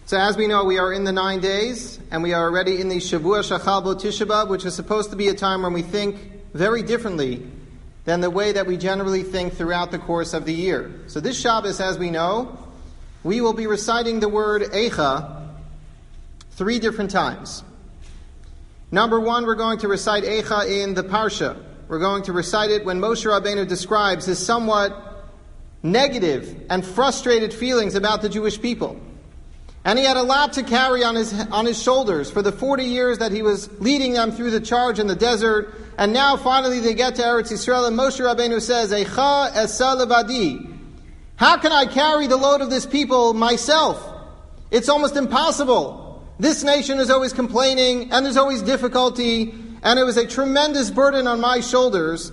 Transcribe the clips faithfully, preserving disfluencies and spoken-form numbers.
So as we know, we are in the nine days, and we are already in the Shavua Shachal Bo Tisha B'Av, which is supposed to be a time when we think very differently than the way that we generally think throughout the course of the year. So this Shabbos, as we know, we will be reciting the word Eicha three different times. Number one, we're going to recite Eicha in the Parsha. We're going to recite it when Moshe Rabbeinu describes his somewhat negative and frustrated feelings about the Jewish people. And he had a lot to carry on his on his shoulders for the forty years that he was leading them through the charge in the desert. And now finally they get to Eretz Yisrael, and Moshe Rabbeinu says, Eicha esa levadi. How can I carry the load of this people myself? It's almost impossible. This nation is always complaining, and there's always difficulty, and it was a tremendous burden on my shoulders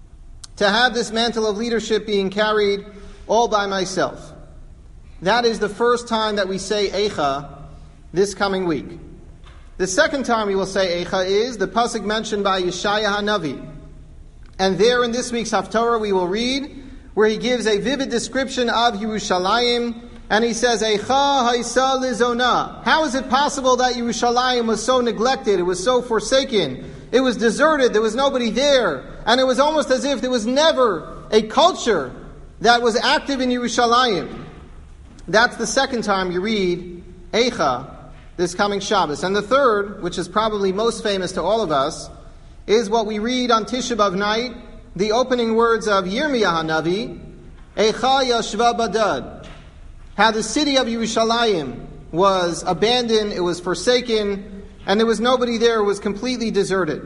to have this mantle of leadership being carried all by myself. That is the first time that we say Eicha this coming week. The second time we will say Eicha is the pasuk mentioned by Yeshaya HaNavi. And there in this week's Haftarah we will read where he gives a vivid description of Yerushalayim, and he says, Eicha haisa lizona. How is it possible that Yerushalayim was so neglected, it was so forsaken, it was deserted, there was nobody there, and it was almost as if there was never a culture that was active in Yerushalayim. That's the second time you read Eicha this coming Shabbos. And the third, which is probably most famous to all of us, is what we read on Tisha B'Av night, the opening words of Yirmiyah HaNavi, Eicha Yashva Badad. How the city of Yerushalayim was abandoned, it was forsaken, and there was nobody there, it was completely deserted.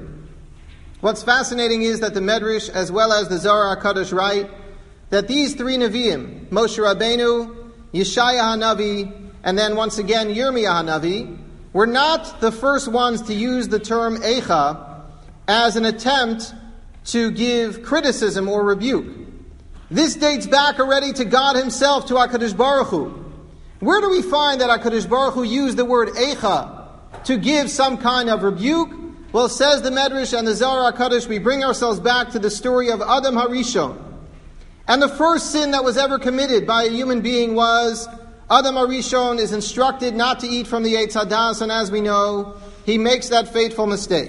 What's fascinating is that the Medrash, as well as the Zohar HaKadosh, write that these three Nevi'im, Moshe Rabbeinu, Yeshaya HaNavi, and then once again Yirmiyah HaNavi, were not the first ones to use the term Eicha as an attempt to give criticism or rebuke. This dates back already to God Himself, to HaKadosh Baruch Hu. Where do we find that HaKadosh Baruch Hu used the word Eicha to give some kind of rebuke? Well, says the Medrash and the Zohar HaKadosh, we bring ourselves back to the story of Adam HaRishon. And the first sin that was ever committed by a human being was Adam HaRishon is instructed not to eat from the Eitz Hadas, and as we know, he makes that fateful mistake.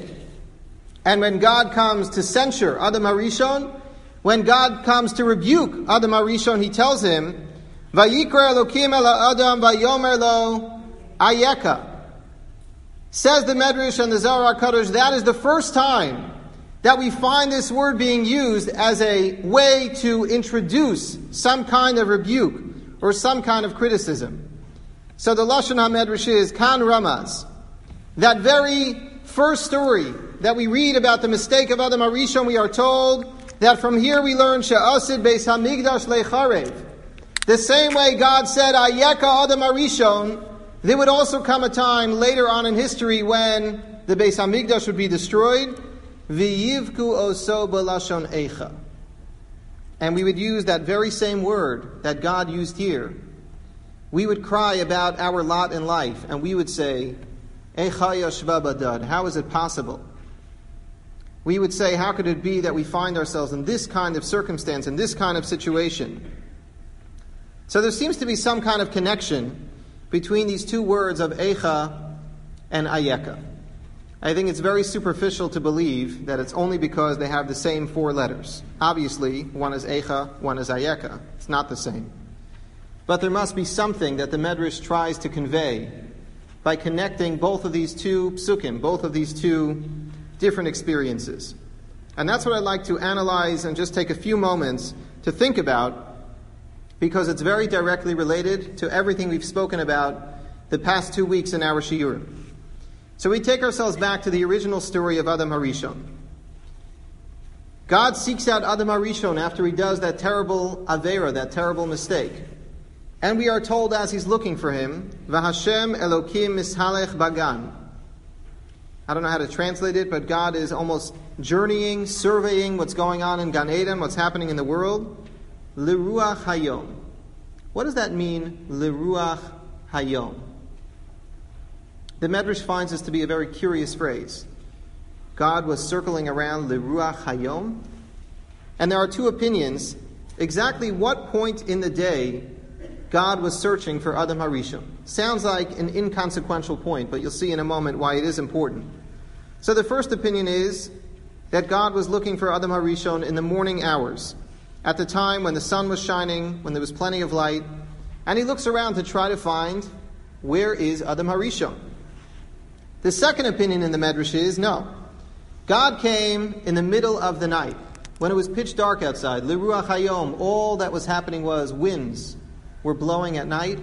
And when God comes to censure Adam HaRishon, when God comes to rebuke Adam HaRishon, He tells him, Vayikra Elokim ela Adam vayomer lo ayeka. Says the Medrash and the Zohar HaKadosh, that is the first time that we find this word being used as a way to introduce some kind of rebuke or some kind of criticism. So the Lashon HaMedrash is Kan Ramaz. That very first story that we read about the mistake of Adam HaRishon, we are told that from here we learn She'asid Beis HaMikdash Lecharev. The same way God said Ayeka Adam HaRishon, there would also come a time later on in history when the Beis HaMikdash would be destroyed. V'yivku oso b'lashon eicha. And we would use that very same word that God used here. We would cry about our lot in life, and we would say, Eicha yashva badad. How is it possible? We would say, how could it be that we find ourselves in this kind of circumstance, in this kind of situation? So there seems to be some kind of connection between these two words of Eicha and Ayeka. I think it's very superficial to believe that it's only because they have the same four letters. Obviously, one is Eicha, one is Ayeka. It's not the same. But there must be something that the Medrash tries to convey by connecting both of these two psukim, both of these two different experiences. And that's what I'd like to analyze and just take a few moments to think about, because it's very directly related to everything we've spoken about the past two weeks in our shiurim. So we take ourselves back to the original story of Adam HaRishon. God seeks out Adam HaRishon after he does that terrible avera, that terrible mistake. And we are told as he's looking for him, V'Hashem Elokim mishalech bagan. I don't know how to translate it, but God is almost journeying, surveying what's going on in Gan Eden, what's happening in the world. L'ruach hayom. What does that mean, L'ruach hayom? The Medrash finds this to be a very curious phrase. God was circling around L'ruach hayom. And there are two opinions exactly what point in the day God was searching for Adam HaRishon. Sounds like an inconsequential point, but you'll see in a moment why it is important. So the first opinion is that God was looking for Adam HaRishon in the morning hours, at the time when the sun was shining, when there was plenty of light, and he looks around to try to find, where is Adam HaRishon? The second opinion in the Medrash is, no. God came in the middle of the night, when it was pitch dark outside. L'ruach hayom, all that was happening was winds were blowing at night,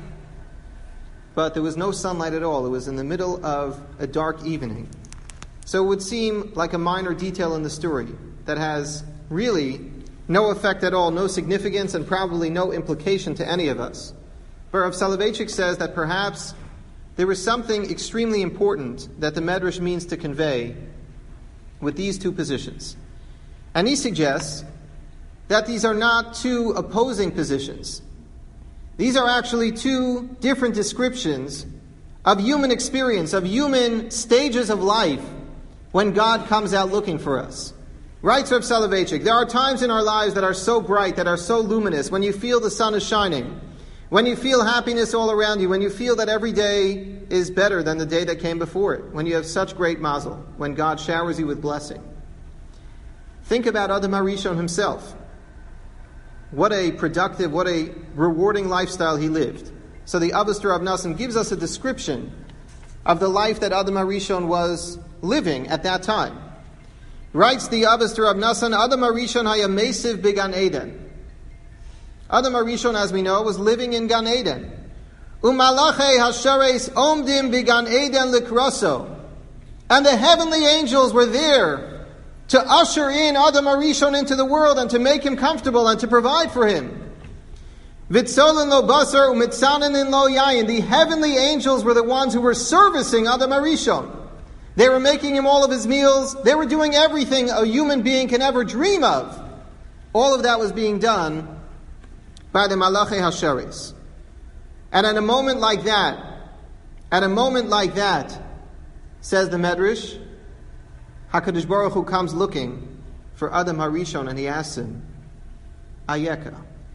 but there was no sunlight at all. It was in the middle of a dark evening. So it would seem like a minor detail in the story that has really no effect at all, no significance, and probably no implication to any of us. But Rav Soloveitchik says that perhaps there is something extremely important that the Medrash means to convey with these two positions. And he suggests that these are not two opposing positions. These are actually two different descriptions of human experience, of human stages of life when God comes out looking for us. Writes Rav Soloveitchik, there are times in our lives that are so bright, that are so luminous, when you feel the sun is shining, when you feel happiness all around you, when you feel that every day is better than the day that came before it, when you have such great mazel, when God showers you with blessing. Think about Adam HaRishon himself. What a productive, what a rewarding lifestyle he lived. So the Avos Rav Nassim gives us a description of the life that Adam HaRishon was living at that time. Writes the Avos Rav Nassim, Adam HaRishon haya mesiv b'Gan Eden. Adam HaRishon, as we know, was living in Gan Eden. Umalachei hashares omdim b'Gan Eden likroso. And the heavenly angels were there to usher in Adam HaRishon into the world and to make him comfortable and to provide for him. Vitzolen lo basar umitzanen lo yayin. The heavenly angels were the ones who were servicing Adam HaRishon. They were making him all of his meals. They were doing everything a human being can ever dream of. All of that was being done by the Malachei Hasharis. And at a moment like that, at a moment like that, says the Medrash, HaKadosh Baruch Hu comes looking for Adam HaRishon and he asks him, Ayeka,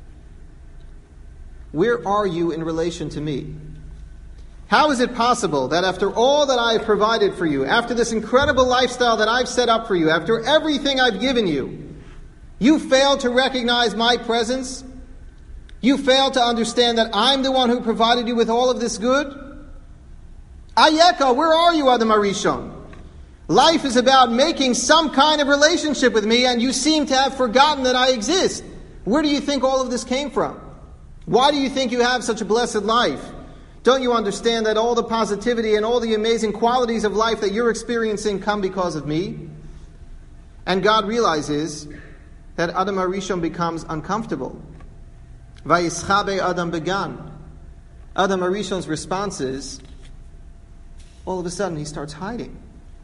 where are you in relation to me? How is it possible that after all that I have provided for you, after this incredible lifestyle that I've set up for you, after everything I've given you, you fail to recognize my presence? You fail to understand that I'm the one who provided you with all of this good? Ayeka, where are you, Adam HaRishon? Life is about making some kind of relationship with me, and you seem to have forgotten that I exist. Where do you think all of this came from? Why do you think you have such a blessed life? Don't you understand that all the positivity and all the amazing qualities of life that you're experiencing come because of me? And God realizes that Adam HaRishon becomes uncomfortable. Vayischabe Adam began. Adam HaRishon's response is, all of a sudden he starts hiding.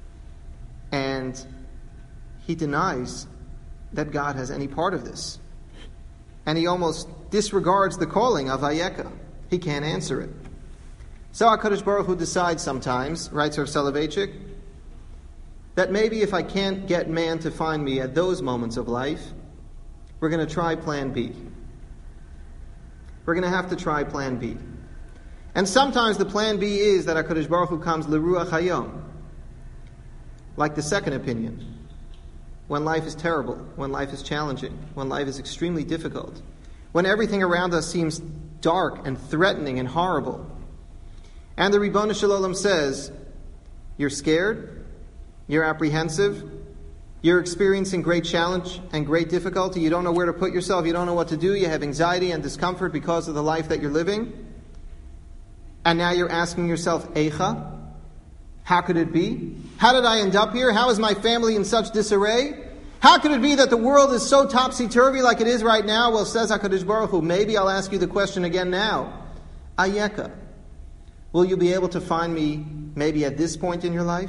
And he denies that God has any part of this. And he almost disregards the calling of Ayeka. He can't answer it. So HaKadosh Baruch Hu decides sometimes, writes Rav Soloveitchik, that maybe if I can't get man to find me at those moments of life, we're going to try plan B. We're going to have to try plan B. And sometimes the plan B is that HaKadosh Baruch Hu comes l'ruach hayom, like the second opinion, when life is terrible, when life is challenging, when life is extremely difficult, when everything around us seems dark and threatening and horrible. And the Ribono Shel Olam says, you're scared, you're apprehensive, you're experiencing great challenge and great difficulty, you don't know where to put yourself, you don't know what to do, you have anxiety and discomfort because of the life that you're living. And now you're asking yourself, Eicha, how could it be? How did I end up here? How is my family in such disarray? How could it be that the world is so topsy-turvy like it is right now? Well, says HaKadosh Baruch Hu, maybe I'll ask you the question again now. Ayeka, will you be able to find me maybe at this point in your life?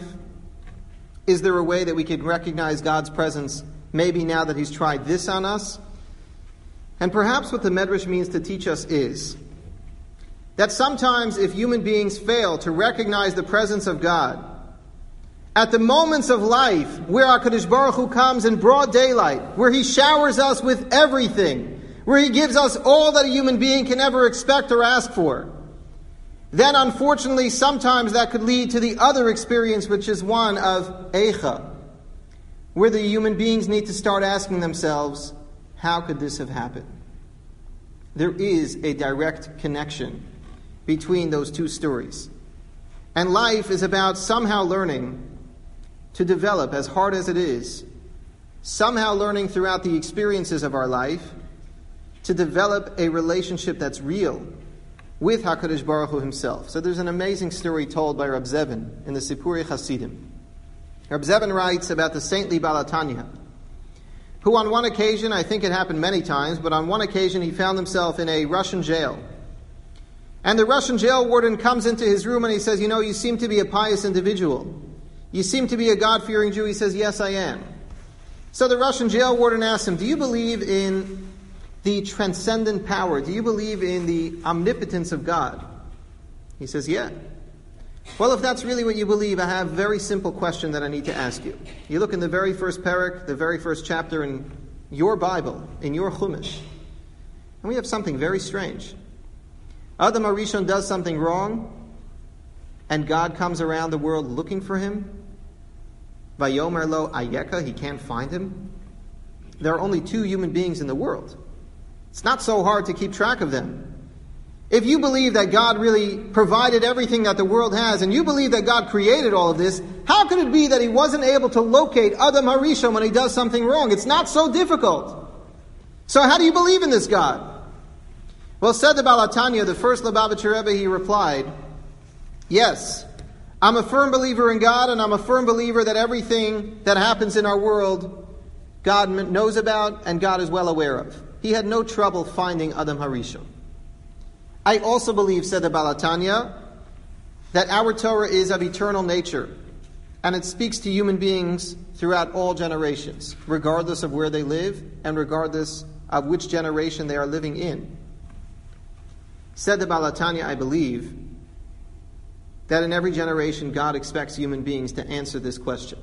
Is there a way that we could recognize God's presence maybe now that He's tried this on us? And perhaps what the Medrash means to teach us is that sometimes if human beings fail to recognize the presence of God, at the moments of life where HaKadosh Baruch Hu comes in broad daylight, where He showers us with everything, where He gives us all that a human being can ever expect or ask for, then unfortunately sometimes that could lead to the other experience, which is one of Eicha, where the human beings need to start asking themselves, how could this have happened? There is a direct connection between those two stories. And life is about somehow learning to develop, as hard as it is, somehow learning throughout the experiences of our life to develop a relationship that's real with HaKadosh Baruch Hu Himself. So there's an amazing story told by Rab Zevin in the Sipurei Hasidim. Rab Zevin writes about the saintly Baal HaTanya, who on one occasion, I think it happened many times, but on one occasion he found himself in a Russian jail. And the Russian jail warden comes into his room and he says, you know, you seem to be a pious individual. You seem to be a God-fearing Jew. He says, yes, I am. So the Russian jail warden asks him, do you believe in the transcendent power? Do you believe in the omnipotence of God? He says, yeah. Well, if that's really what you believe, I have a very simple question that I need to ask you. You look in the very first parak, the very first chapter in your Bible, in your Chumash, and we have something very strange. Adam HaRishon does something wrong, and God comes around the world looking for him. Vayomer lo ayeka, he can't find him. There are only two human beings in the world. It's not so hard to keep track of them. If you believe that God really provided everything that the world has, and you believe that God created all of this, how could it be that He wasn't able to locate Adam HaRishon when he does something wrong? It's not so difficult. So how do you believe in this God? Well, said the Baal HaTanya, the first Lubavitcher Rebbe, he replied, yes, I'm a firm believer in God, and I'm a firm believer that everything that happens in our world, God knows about and God is well aware of. He had no trouble finding Adam HaRishon. I also believe, said the Baal HaTanya, that our Torah is of eternal nature, and it speaks to human beings throughout all generations, regardless of where they live and regardless of which generation they are living in. Said the Baal HaTanya, I believe that in every generation God expects human beings to answer this question.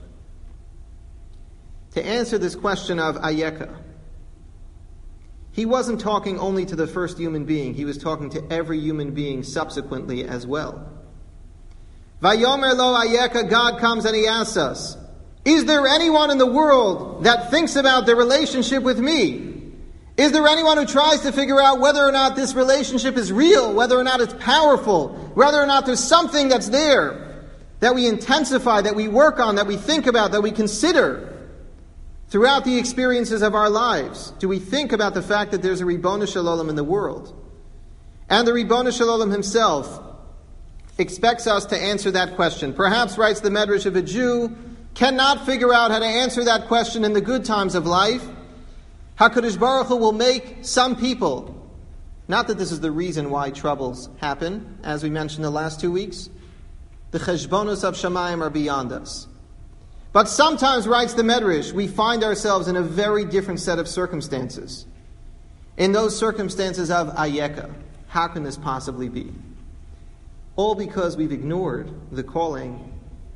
To answer this question of Ayeka. He wasn't talking only to the first human being, he was talking to every human being subsequently as well. Vayomer lo Ayeka, God comes and He asks us, is there anyone in the world that thinks about the relationship with me? Is there anyone who tries to figure out whether or not this relationship is real, whether or not it's powerful, whether or not there's something that's there that we intensify, that we work on, that we think about, that we consider throughout the experiences of our lives? Do we think about the fact that there's a Ribono Shel Olam in the world? And the Ribono Shel Olam Himself expects us to answer that question. Perhaps, writes the Medrash, if a Jew cannot figure out how to answer that question in the good times of life, HaKadosh Baruch Hu will make some people, not that this is the reason why troubles happen, as we mentioned the last two weeks, the cheshbonos of Shamayim are beyond us. But sometimes, writes the Medrash, we find ourselves in a very different set of circumstances. In those circumstances of Ayeka, how can this possibly be? All because we've ignored the calling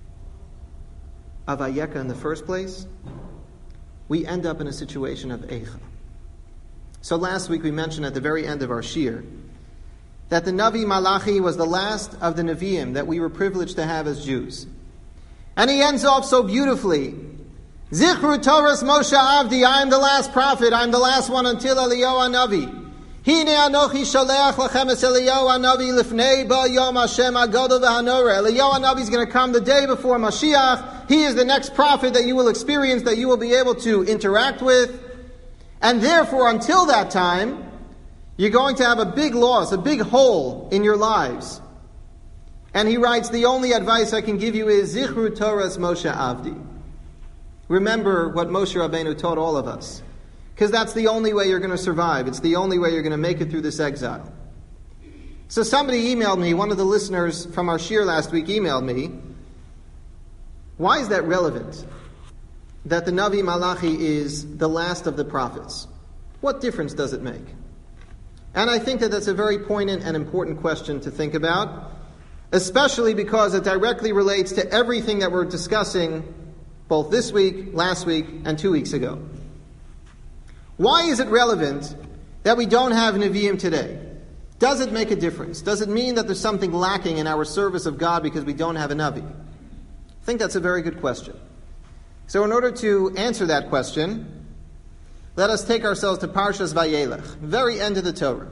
of Ayeka in the first place. We end up in a situation of Eicha. So last week we mentioned at the very end of our shir that the Navi Malachi was the last of the Nevi'im that we were privileged to have as Jews. And he ends off so beautifully. Zichru Torahs Moshe Avdi, I am the last prophet, I am the last one until Eliyahu Navi. Hine anochi shaleach lachem es Eliyahu Navi lifnei ba yom Hashem agadol v'hanora. Eliyahu Navi is going to come the day before Mashiach. He is the next prophet that you will experience, that you will be able to interact with. And therefore, until that time, you're going to have a big loss, a big hole in your lives. And he writes, the only advice I can give you is Zichru Torahs Moshe Avdi. Remember what Moshe Rabbeinu taught all of us. Because that's the only way you're going to survive. It's the only way you're going to make it through this exile. So somebody emailed me, one of the listeners from our shir last week emailed me, why is that relevant? That the Navi Malachi is the last of the prophets. What difference does it make? And I think that that's a very poignant and important question to think about, especially because it directly relates to everything that we're discussing both this week, last week, and two weeks ago. Why is it relevant that we don't have Nevi'im today? Does it make a difference? Does it mean that there's something lacking in our service of God because we don't have a Navi? I think that's a very good question. So in order to answer that question, let us take ourselves to Parshas Vayelech, very end of the Torah.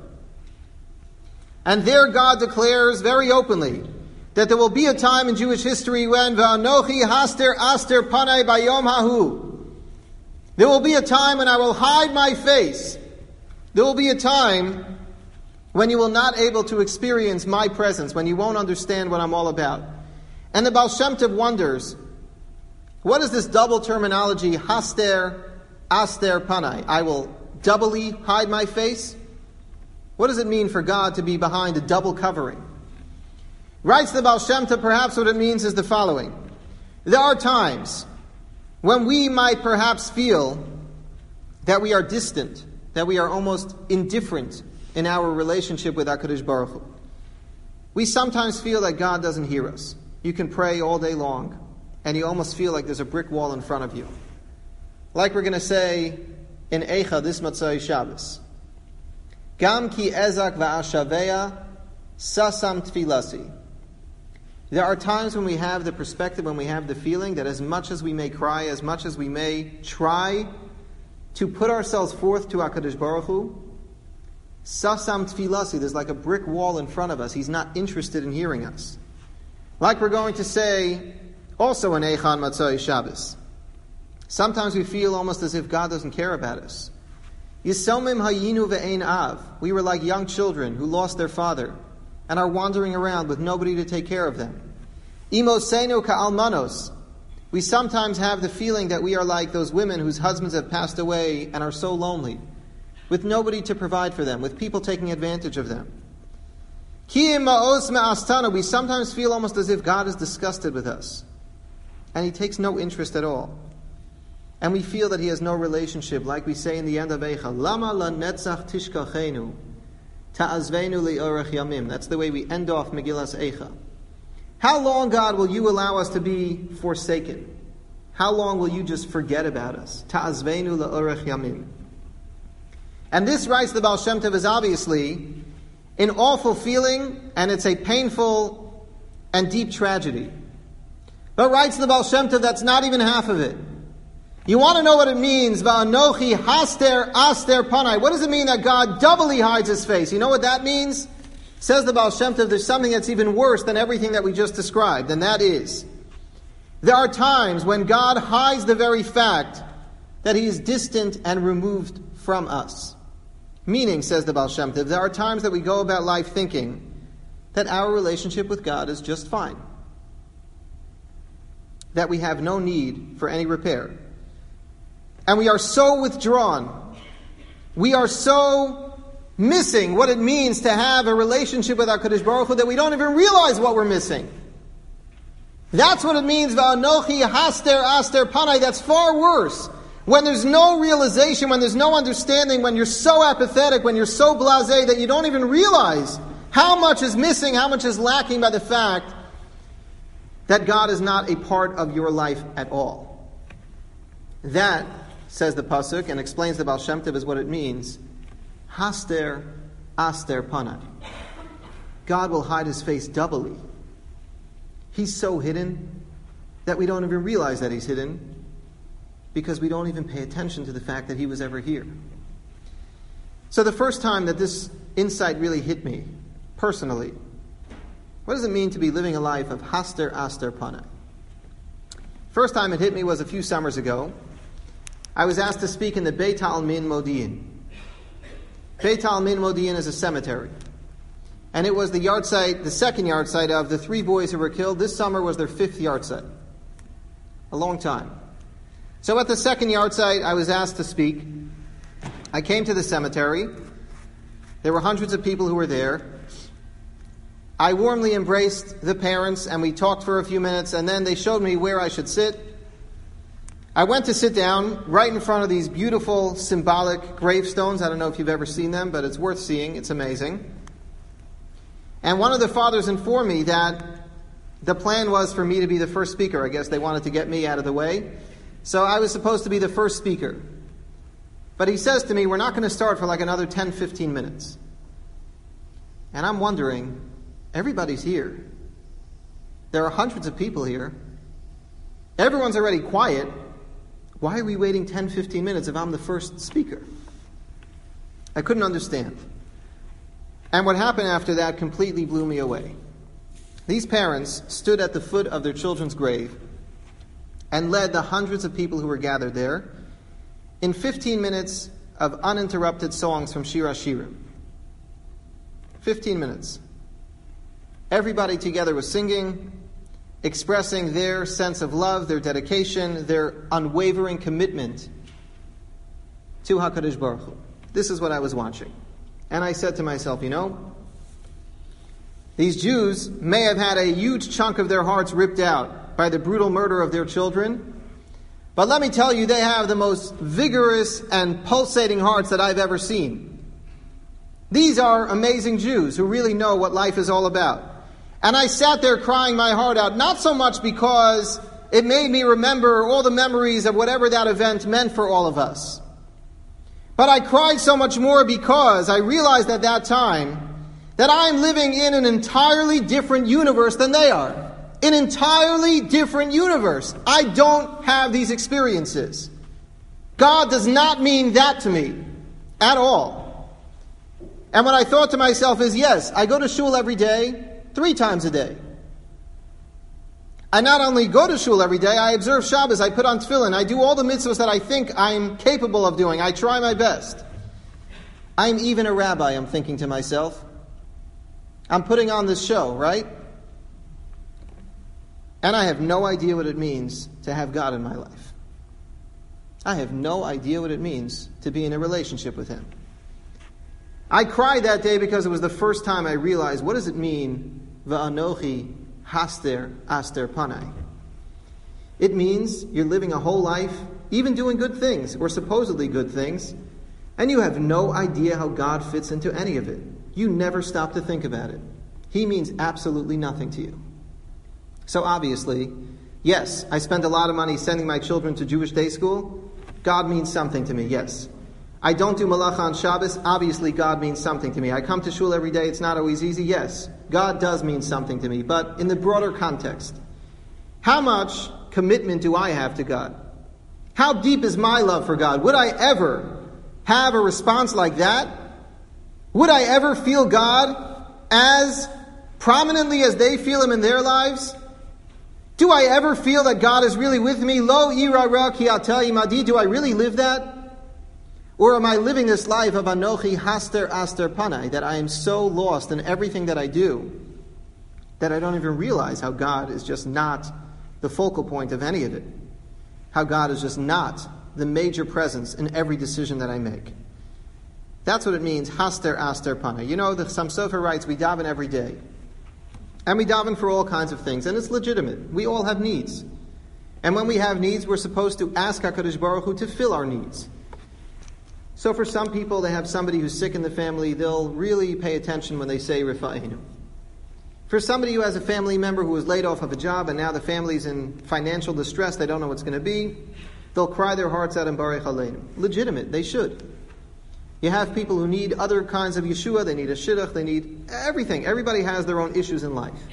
And there God declares very openly that there will be a time in Jewish history when Va'anochi haster aster panai bayom hahu. There will be a time when I will hide my face. There will be a time when you will not able to experience my presence, when you won't understand what I'm all about. And the Baal Shem Tov wonders, what is this double terminology, haster, aster, panai? I will doubly hide my face? What does it mean for God to be behind a double covering? Writes the Baal Shem Tov, perhaps what it means is the following. There are times when we might perhaps feel that we are distant, that we are almost indifferent in our relationship with HaKadosh Baruch Hu. We sometimes feel that God doesn't hear us. You can pray all day long, and you almost feel like there's a brick wall in front of you. Like we're going to say in Eicha this Matzai Shabbos. Gam ki ezak va'ashaveya sasam tfilasi. There are times when we have the perspective, when we have the feeling that as much as we may cry, as much as we may try to put ourselves forth to HaKadosh Baruch Hu, Sasam tfilasi, there's like a brick wall in front of us. He's not interested in hearing us. Like we're going to say also in Eichan Matzai Shabbos. Sometimes we feel almost as if God doesn't care about us. Yisomim hayinu ve'ein av. We were like young children who lost their father and are wandering around with nobody to take care of them. Imosenu ka'almanos. We sometimes have the feeling that we are like those women whose husbands have passed away and are so lonely, with nobody to provide for them, with people taking advantage of them. Ki'im ma'os me'astana. We sometimes feel almost as if God is disgusted with us, and He takes no interest at all. And we feel that He has no relationship, like we say in the end of Eicha, Lama lanetzach tishkachenu, ta'azvenu li'orech yamim. That's the way we end off Megillas Eicha. How long, God, will you allow us to be forsaken? How long will you just forget about us? Ta'azvenu li'orech yamim. And this, writes the Baal Shem Tov, is obviously an awful feeling, and it's a painful and deep tragedy. But writes the Baal Shem Tov, that's not even half of it. You want to know what it means, Va'anochi haster aster panai. What does it mean that God doubly hides His face? You know what that means? Says the Baal Shem Tov, there's something that's even worse than everything that we just described, and that is, there are times when God hides the very fact that He is distant and removed from us. Meaning, says the Baal Shem Tov, there are times that we go about life thinking that our relationship with God is just fine, that we have no need for any repair. And we are so withdrawn, we are so missing what it means to have a relationship with HaKadosh Baruch Hu that we don't even realize what we're missing. That's what it means, Va'anochi haster aster panai. That's far worse. When there's no realization, when there's no understanding, when you're so apathetic, when you're so blasé that you don't even realize how much is missing, how much is lacking by the fact that God is not a part of your life at all. That, says the Pasuk, and explains the Baal Shem Tov, is what it means. Haster aster panai. God will hide His face doubly. He's so hidden that we don't even realize that He's hidden, because we don't even pay attention to the fact that He was ever here. So the first time that this insight really hit me, personally, what does it mean to be living a life of haster aster panai? First time it hit me was a few summers ago. I was asked to speak in the Beit Ha'almin Modi'in. Beit Ha'almin Modi'in is a cemetery. And it was the yard site, the second yard site of the three boys who were killed. This summer was their fifth yard site. A long time. So at the second yard site, I was asked to speak. I came to the cemetery. There were hundreds of people who were there. I warmly embraced the parents, and we talked for a few minutes, and then they showed me where I should sit. I went to sit down right in front of these beautiful, symbolic gravestones. I don't know if you've ever seen them, but it's worth seeing. It's amazing. And one of the fathers informed me that the plan was for me to be the first speaker. I guess they wanted to get me out of the way. So I was supposed to be the first speaker. But he says to me, we're not going to start for like another ten, fifteen minutes. And I'm wondering, everybody's here. There are hundreds of people here. Everyone's already quiet. Why are we waiting ten, fifteen minutes if I'm the first speaker? I couldn't understand. And what happened after that completely blew me away. These parents stood at the foot of their children's grave and led the hundreds of people who were gathered there in fifteen minutes of uninterrupted songs from Shir HaShirim. fifteen minutes. Everybody together was singing, expressing their sense of love, their dedication, their unwavering commitment to HaKadosh Baruch Hu. This is what I was watching. And I said to myself, you know, these Jews may have had a huge chunk of their hearts ripped out by the brutal murder of their children, but let me tell you, they have the most vigorous and pulsating hearts that I've ever seen. These are amazing Jews who really know what life is all about. And I sat there crying my heart out, not so much because it made me remember all the memories of whatever that event meant for all of us. But I cried so much more because I realized at that time that I'm living in an entirely different universe than they are. An entirely different universe. I don't have these experiences. God does not mean that to me at all. And what I thought to myself is, yes, I go to shul every day, three times a day. I not only go to shul every day, I observe Shabbos, I put on tefillin, I do all the mitzvahs that I think I'm capable of doing. I try my best. I'm even a rabbi, I'm thinking to myself. I'm putting on this show, right? And I have no idea what it means to have God in my life. I have no idea what it means to be in a relationship with Him. I cried that day because it was the first time I realized, what does it mean, Va'anochi haster aster panai? It means you're living a whole life, even doing good things, or supposedly good things, and you have no idea how God fits into any of it. You never stop to think about it. He means absolutely nothing to you. So obviously, yes, I spend a lot of money sending my children to Jewish day school. God means something to me, yes. I don't do malacha on Shabbos. Obviously, God means something to me. I come to shul every day. It's not always easy. Yes, God does mean something to me. But in the broader context, how much commitment do I have to God? How deep is my love for God? Would I ever have a response like that? Would I ever feel God as prominently as they feel Him in their lives? Do I ever feel that God is really with me? Lo ira ra ki ata imadi. Do I really live that? Or am I living this life of Anochi haster aster panai, that I am so lost in everything that I do that I don't even realize how God is just not the focal point of any of it. How God is just not the major presence in every decision that I make. That's what it means, haster aster panai. You know, the Chassam Sofer writes, we daven every day. And we daven for all kinds of things, and it's legitimate. We all have needs. And when we have needs, we're supposed to ask HaKadosh Baruch Hu to fill our needs. So for some people, they have somebody who's sick in the family, they'll really pay attention when they say Rifa'inu. For somebody who has a family member who was laid off of a job and now the family's in financial distress, they don't know what's going to be, they'll cry their hearts out in Baruch Aleinu. Legitimate, they should. You have people who need other kinds of Yeshua, they need a Shidduch, they need everything. Everybody has their own issues in life.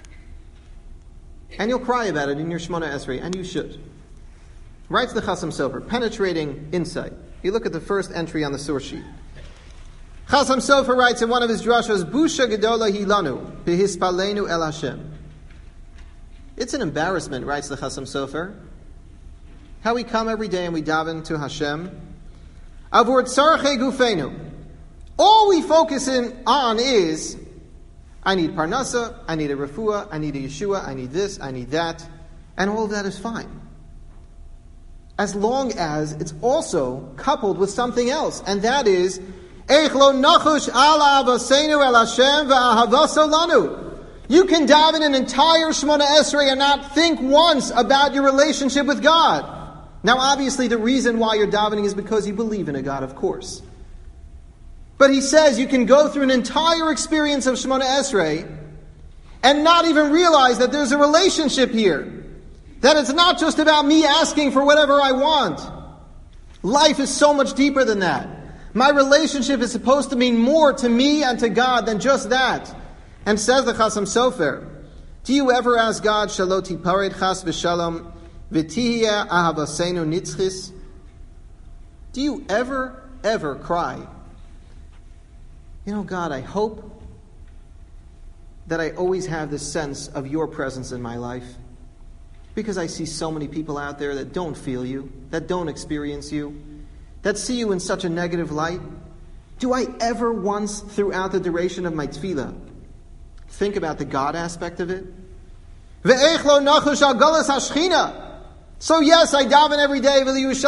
And you'll cry about it in your Shemona Esrei, and you should. Writes the Chassam Sofer, penetrating insight. You look at the first entry on the source sheet. Chassam Sofer writes in one of his drashos, Busha gedola hilanu, bihispalenu el Hashem. It's an embarrassment, writes the Chassam Sofer, how we come every day and we daven to Hashem. Avur tzarchei gufenu. All we focus in on is, I need parnasa, I need a refuah, I need a Yeshua, I need this, I need that, and all of that is fine. As long as it's also coupled with something else, and that is, Eich lo nachush ala avaseinu el Hashem va'ahavaso lanu. You can daven an entire Shemona Esrei and not think once about your relationship with God. Now, obviously, the reason why you're davening is because you believe in a God, of course. But he says you can go through an entire experience of Shemona Esrei and not even realize that there's a relationship here. That it's not just about me asking for whatever I want. Life is so much deeper than that. My relationship is supposed to mean more to me and to God than just that. And says the Chasam Sofer, do you ever ask God, Shaloti pared chas v'shalom, v'tihiyeh ahavasenu nitzchis? Do you ever, ever cry, you know, God, I hope that I always have this sense of your presence in my life, because I see so many people out there that don't feel you, that don't experience you, that see you in such a negative light. Do I ever once, throughout the duration of my tefillah, think about the God aspect of it? Ve'ech lo nachush al galus hashchina. So yes, I daven every day.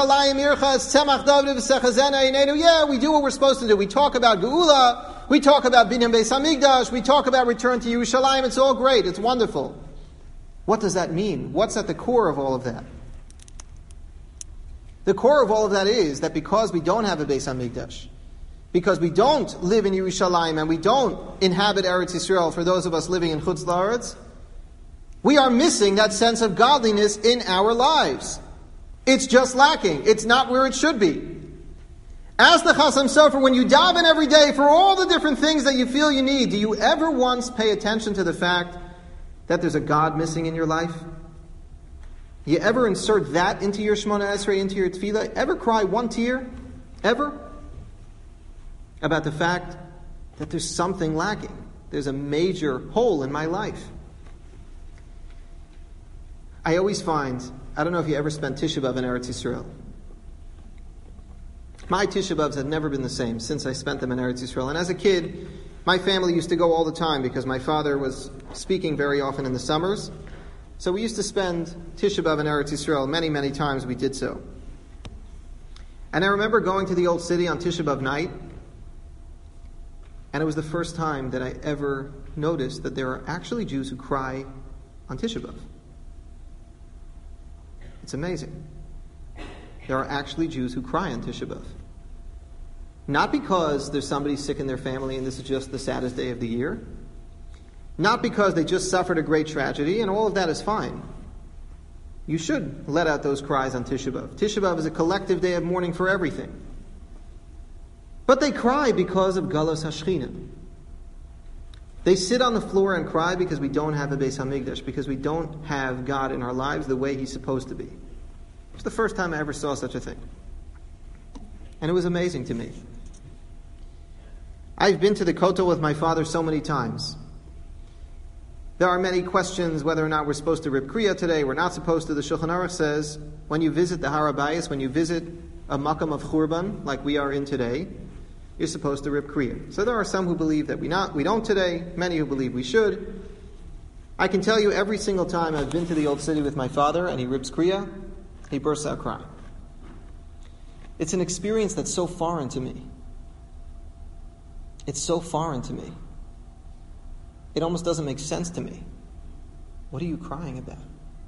Yeah, we do what we're supposed to do. We talk about Geula. We talk about Binyan Beis Hamikdash. We talk about return to Yerushalayim. It's all great. It's wonderful. What does that mean? What's at the core of all of that? The core of all of that is that because we don't have a Beis Hamikdash, because we don't live in Yerushalayim and we don't inhabit Eretz Yisrael, for those of us living in Chutz La'aretz, we are missing that sense of godliness in our lives. It's just lacking. It's not where it should be. Ask the Chasam Sofer, when you daven every day for all the different things that you feel you need, do you ever once pay attention to the fact that there's a God missing in your life? You ever insert that into your Shemona Esrei, into your Tefillah? Ever cry one tear? Ever? About the fact that there's something lacking. There's a major hole in my life. I always find, I don't know if you ever spent Tisha B'Av in Eretz Yisrael. My Tisha B'Avs have never been the same since I spent them in Eretz Yisrael. And as a kid, my family used to go all the time because my father was speaking very often in the summers. So we used to spend Tisha B'Av in Eretz Yisrael. Many, many times we did so. And I remember going to the Old City on Tisha B'Av night, and it was the first time that I ever noticed that there are actually Jews who cry on Tisha B'Av. It's amazing. There are actually Jews who cry on Tisha B'Av. Not because there's somebody sick in their family and this is just the saddest day of the year. Not because they just suffered a great tragedy, and all of that is fine. You should let out those cries on Tisha B'Av. Tisha B'Av is a collective day of mourning for everything. But they cry because of Galus Hashchina. They sit on the floor and cry because we don't have a Beis Hamikdash, because we don't have God in our lives the way He's supposed to be. It's the first time I ever saw such a thing. And it was amazing to me. I've been to the Kotel with my father so many times. There are many questions whether or not we're supposed to rip Kriya today. We're not supposed to. The Shulchan Aruch says, when you visit the Har HaBayis, when you visit a makam of Churban, like we are in today, you're supposed to rip Kriya. So there are some who believe that we not we don't today, many who believe we should. I can tell you every single time I've been to the Old City with my father and he rips Kriya, he bursts out crying. It's an experience that's so foreign to me. It's so foreign to me. It almost doesn't make sense to me. What are you crying about?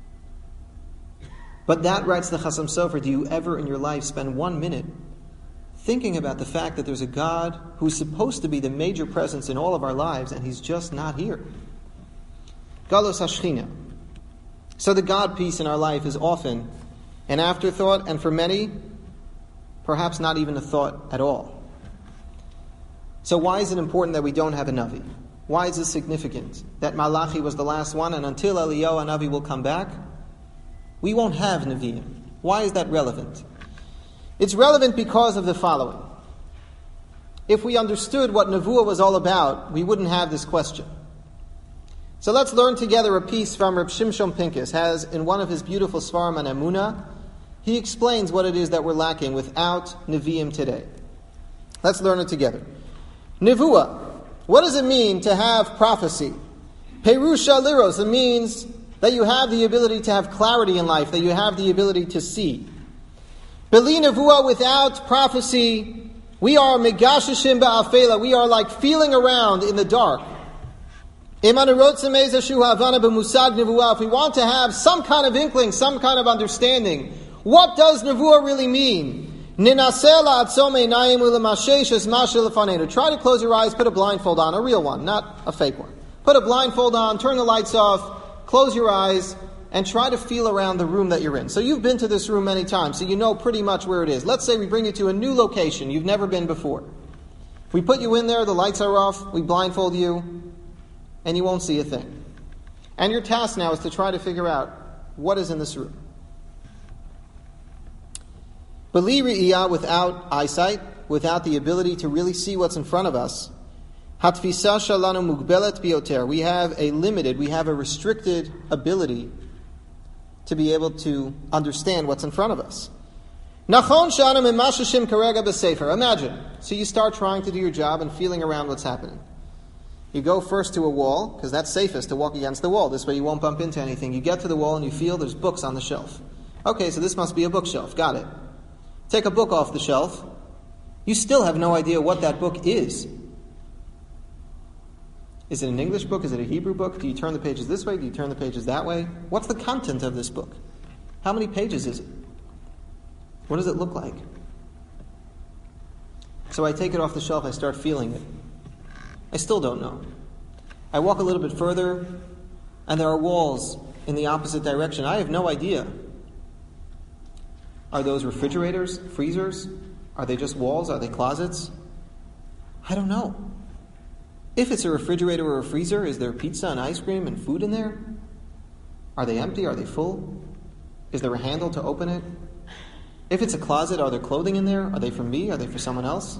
But that, writes the Chasam Sofer, do you ever in your life spend one minute thinking about the fact that there's a God who's supposed to be the major presence in all of our lives and He's just not here? Galus Hashchina. So the God piece in our life is often an afterthought, and for many, perhaps not even a thought at all. So why is it important that we don't have a Navi? Why is it significant that Malachi was the last one, and until Eliyahu Navi will come back, we won't have Nevi'im? Why is that relevant? It's relevant because of the following. If we understood what Nevuah was all about, we wouldn't have this question. So let's learn together a piece from Reb Shimshon Pincus. Has in one of his beautiful Svarim on Emunah, he explains what it is that we're lacking without Nevi'im today. Let's learn it together. Nevuah. What does it mean to have prophecy? Perusha liros. It means that you have the ability to have clarity in life, that you have the ability to see. Beli nevuah, without prophecy, we are megashishim ba'afela. We are like feeling around in the dark. If we want to have some kind of inkling, some kind of understanding, what does nevuah really mean? Try to close your eyes, put a blindfold on, a real one, not a fake one. Put a blindfold on, turn the lights off, close your eyes, and try to feel around the room that you're in. So you've been to this room many times, so you know pretty much where it is. Let's say we bring you to a new location you've never been before. We put you in there, the lights are off, we blindfold you, and you won't see a thing. And your task now is to try to figure out what is in this room. B'li ri'iyah, without eyesight, without the ability to really see what's in front of us, hatfisa shalanu mugbelet bioter. We have a limited, we have a restricted ability to be able to understand what's in front of us. Nachon shanu mimashashim karega b'sefer. Imagine, so you start trying to do your job and feeling around what's happening. You go first to a wall, because that's safest, to walk against the wall. This way you won't bump into anything. You get to the wall and you feel there's books on the shelf. Okay, so this must be a bookshelf. Got it. Take a book off the shelf. You still have no idea what that book is. Is it an English book? Is it a Hebrew book? Do you turn the pages this way? Do you turn the pages that way? What's the content of this book? How many pages is it? What does it look like? So I take it off the shelf, I start feeling it. I still don't know. I walk a little bit further, and there are walls in the opposite direction. I have no idea. Are those refrigerators, freezers? Are they just walls? Are they closets? I don't know. If it's a refrigerator or a freezer, is there pizza and ice cream and food in there? Are they empty? Are they full? Is there a handle to open it? If it's a closet, are there clothing in there? Are they for me? Are they for someone else?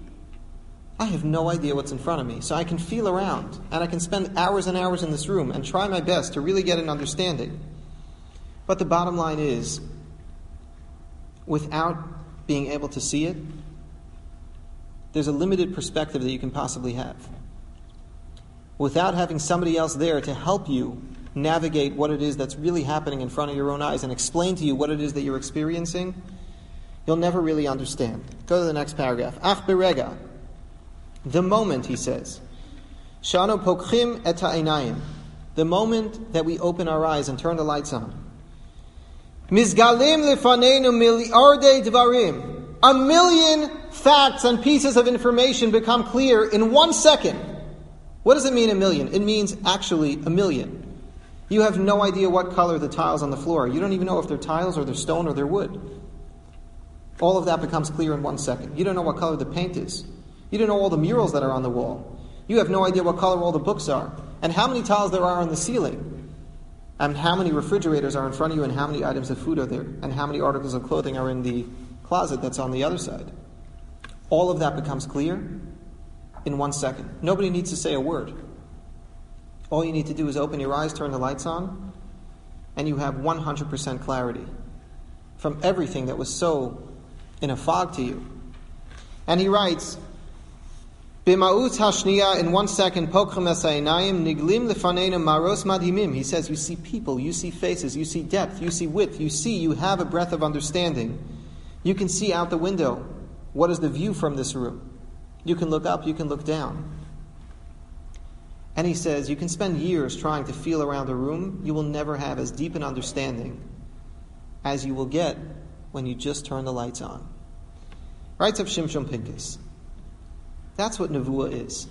I have no idea what's in front of me, so I can feel around, and I can spend hours and hours in this room and try my best to really get an understanding. But the bottom line is, without being able to see it, there's a limited perspective that you can possibly have. Without having somebody else there to help you navigate what it is that's really happening in front of your own eyes and explain to you what it is that you're experiencing, you'll never really understand. Go to the next paragraph. Ach berega. The moment, he says, Shano pokchim et ha'einayim. The moment that we open our eyes and turn the lights on. Mizgalim lefaneinu miliardei dvarim. A million facts and pieces of information become clear in one second. What does it mean, a million? It means actually a million. You have no idea what color the tiles on the floor are. You don't even know if they're tiles or they're stone or they're wood. All of that becomes clear in one second. You don't know what color the paint is. You don't know all the murals that are on the wall. You have no idea what color all the books are. And how many tiles there are on the ceiling. And how many refrigerators are in front of you and how many items of food are there. And how many articles of clothing are in the closet that's on the other side. All of that becomes clear in one second. Nobody needs to say a word. All you need to do is open your eyes, turn the lights on, and you have one hundred percent clarity from everything that was so in a fog to you. And he writes, B'ma'ut hashniya, in one second, pokchem es ha'einayim, niglim lefaneinu maros madhimim. He says, you see people, you see faces, you see depth, you see width, you see, you have a breadth of understanding. You can see out the window. What is the view from this room? You can look up, you can look down. And he says, you can spend years trying to feel around a room. You will never have as deep an understanding as you will get when you just turn the lights on. Writes of Shimshon Pincus. That's what Nevuah is.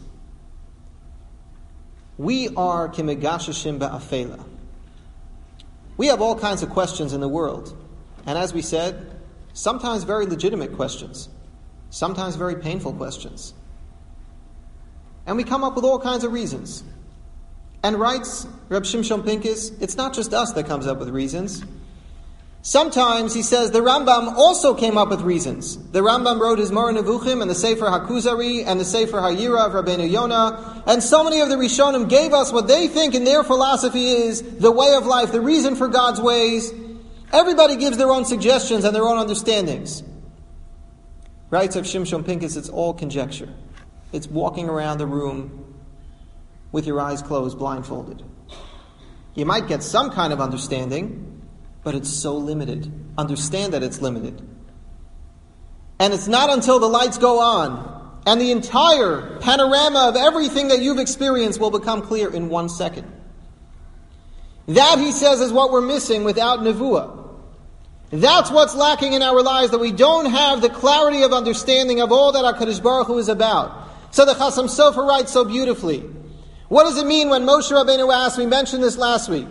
We are kimegashashim ba'afela. We have all kinds of questions in the world. And as we said, sometimes very legitimate questions. Sometimes very painful questions. And we come up with all kinds of reasons. And writes Reb Shimshon Pincus, it's not just us that comes up with reasons. Sometimes, he says, the Rambam also came up with reasons. The Rambam wrote his Moreh Nevuchim and the Sefer HaKuzari and the Sefer HaYira of Rabbeinu Yonah. And so many of the Rishonim gave us what they think in their philosophy is the way of life, the reason for God's ways. Everybody gives their own suggestions and their own understandings. Writes of Shimshon Pincus, it's all conjecture. It's walking around the room with your eyes closed, blindfolded. You might get some kind of understanding, but it's so limited. Understand that it's limited. And it's not until the lights go on and the entire panorama of everything that you've experienced will become clear in one second. That, he says, is what we're missing without Nevuah. That's what's lacking in our lives, that we don't have the clarity of understanding of all that HaKadosh Baruch Hu is about. So the Chasam Sofer writes so beautifully. What does it mean when Moshe Rabbeinu asked, we mentioned this last week,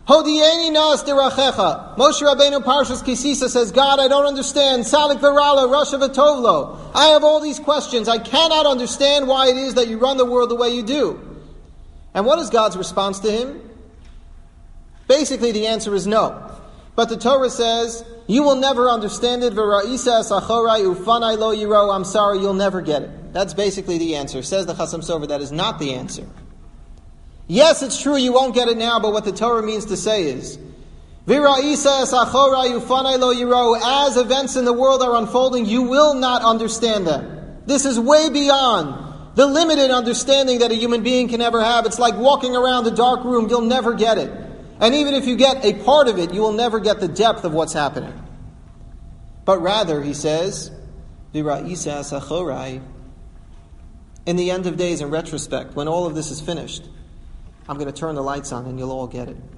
Hodieni nas derachecha. Moshe Rabbeinu Parshas Kisisa says, God, I don't understand. Salik v'rala, Rasha v'tovlo. I have all these questions. I cannot understand why it is that you run the world the way you do. And what is God's response to him? Basically, the answer is no. But the Torah says, you will never understand it. V'ra'isa sachorai ufanai lo yiro. I'm sorry, you'll never get it. That's basically the answer. Says the Chasam Sofer, that is not the answer. Yes, it's true, you won't get it now, but what the Torah means to say is, V'ra'isa sachorai ufanai lo yiro. As events in the world are unfolding, you will not understand them. This is way beyond the limited understanding that a human being can ever have. It's like walking around a dark room, you'll never get it. And even if you get a part of it, you will never get the depth of what's happening. But rather, he says, V'ra'isa sachorai. In the end of days, in retrospect, when all of this is finished, I'm going to turn the lights on and you'll all get it.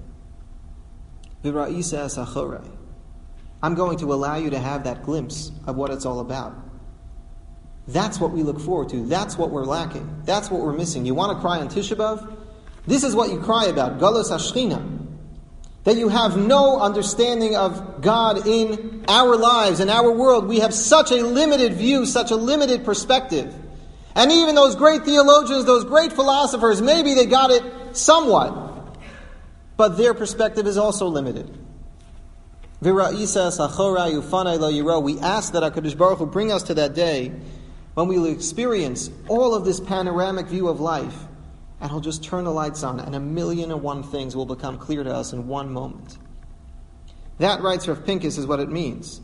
V'ra'isa sachorai. I'm going to allow you to have that glimpse of what it's all about. That's what we look forward to. That's what we're lacking. That's what we're missing. You want to cry on Tisha B'Av? This is what you cry about, Galus Hashchina. That you have no understanding of God in our lives, in our world. We have such a limited view, such a limited perspective. And even those great theologians, those great philosophers, maybe they got it somewhat. But their perspective is also limited. We ask that HaKadosh Baruch Hu bring us to that day when we will experience all of this panoramic view of life, and He'll just turn the lights on, and a million and one things will become clear to us in one moment. That, writes Rav Pincus, is what it means.